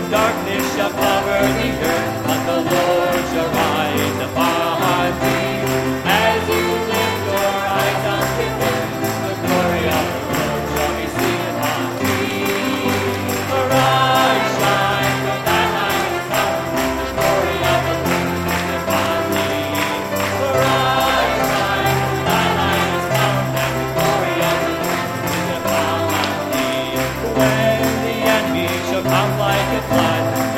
darkness shall cover the earth, but the Lord shall rise upon thee. As you lift your eyes unto him, the glory of the Lord shall be seen upon thee. Arise, shine, for thy light is come, the glory of the Lord is upon thee. Arise, shine, for thy light is come, and the glory of the Lord is upon thee. When the enemy shall come like a flood,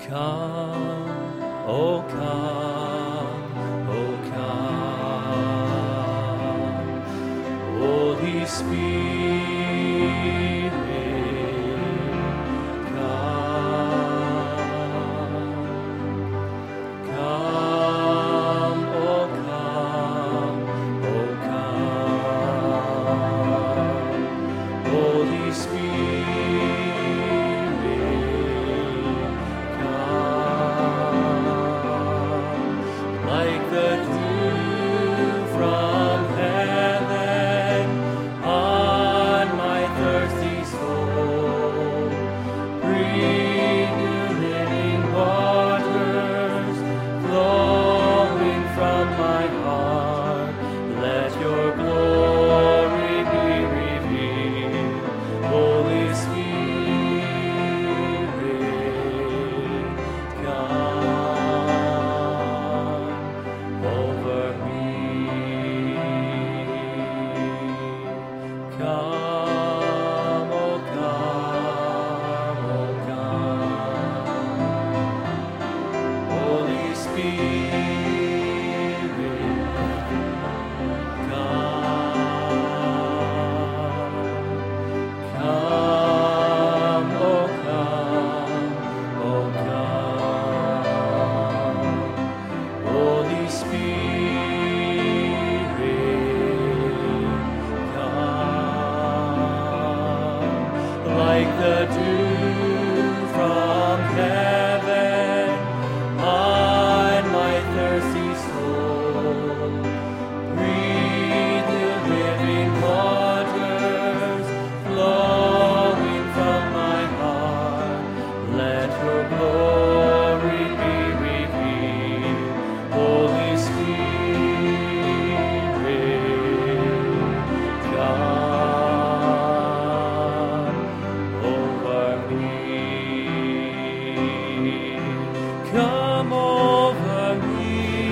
Come, oh come, oh come, Holy Spirit, come, come, oh come, oh come, Holy Spirit, like the dew from heaven on my thirsty soul. Breathe new living waters flowing from my heart. Let your glory be revealed, Holy Spirit, come over me. Come, oh come, oh come, Holy Spirit, come, oh come, oh come, Holy Spirit, come, like the dew from heaven on my thirsty soul. Breathe new living waters flowing from my heart. Let your glory be revealed, Holy Spirit, come over me. Come over me.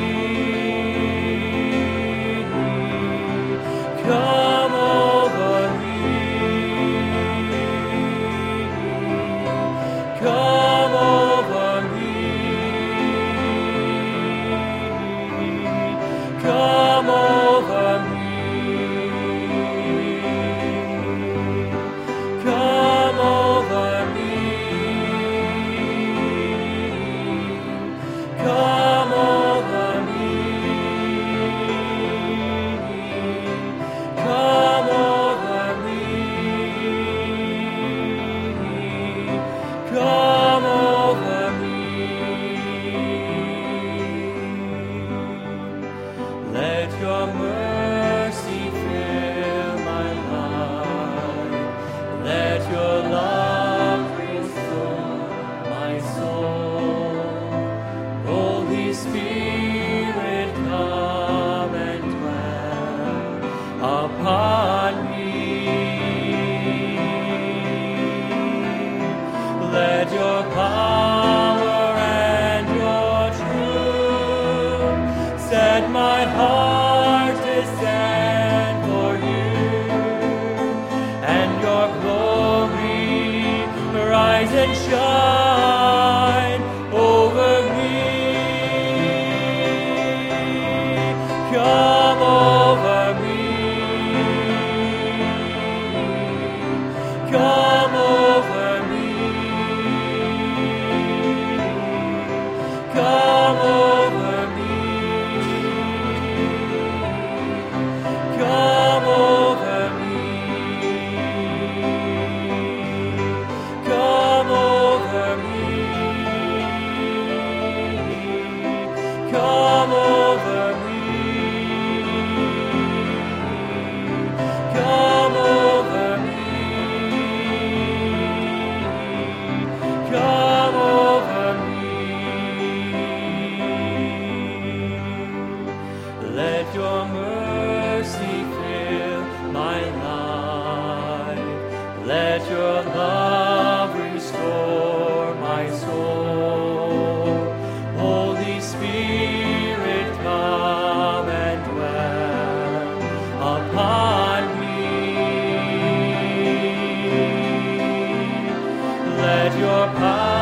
Come over me. Come over me. Come over me. Come over me. Come over me. Come over me. Come over me. Let your mercy fill my life. Let your love restore my soul. Holy Spirit, come and dwell upon me. Let your power and your truth set my heart to stand for you, and your glory rise and shine over me. Come over me. Come over me. Come over me. Come over me. Come over me. Come over me. Come over me. Come over me. Let your mercy fill my life. Let your love restore my soul. Holy Spirit, come and dwell upon me. Let your power